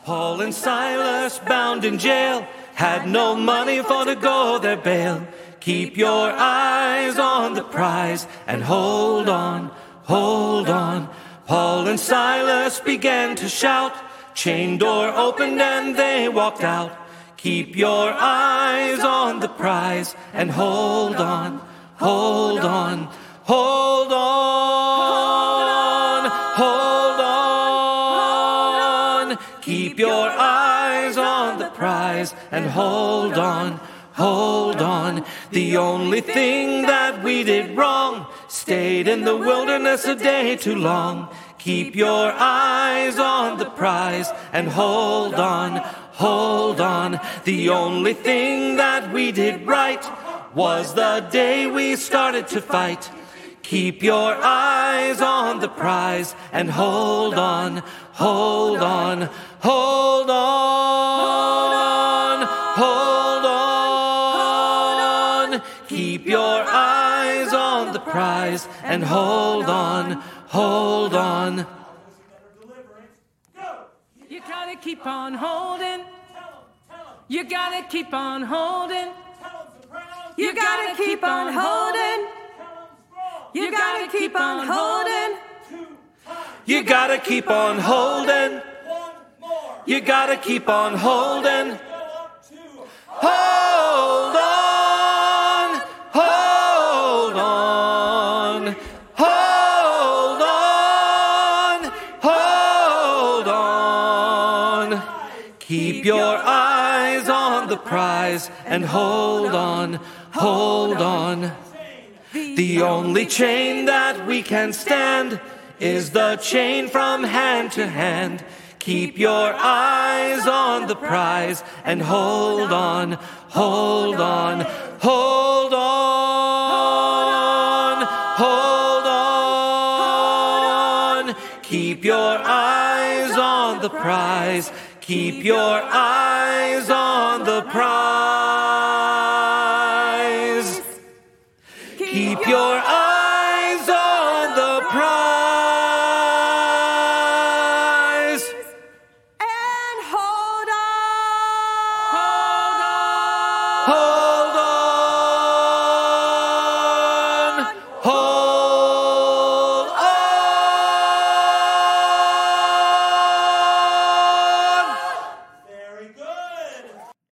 Paul and Silas bound in jail, had no money for to go their bail. Keep your eyes on the prize and hold on, hold on. Paul and Silas began to shout, chain door opened and they walked out. Keep your eyes on the prize and hold on, hold on, hold on, hold on. Keep your eyes on the prize and hold on, hold on. The only thing that we did wrong, stayed in the wilderness a day too long. Keep your eyes on the prize and hold on, hold on. The only thing that we did right was the day we started to fight. Keep your eyes on the prize and hold on, hold on, hold on, hold on. Keep your eyes on the prize and hold on, hold on. You gotta keep on holding. You gotta keep on holding. You gotta keep on holding. You gotta keep on holding. You gotta keep on holding. You gotta keep on holding. Hold on, hold on, hold on, hold on. Keep your eyes on the prize and hold on, hold on. The only chain that we can stand is the chain from hand to hand. Keep your eyes on the prize and hold on, hold on, hold on, hold on. Keep your eyes on the prize. Keep your eyes on the prize. Keep your eyes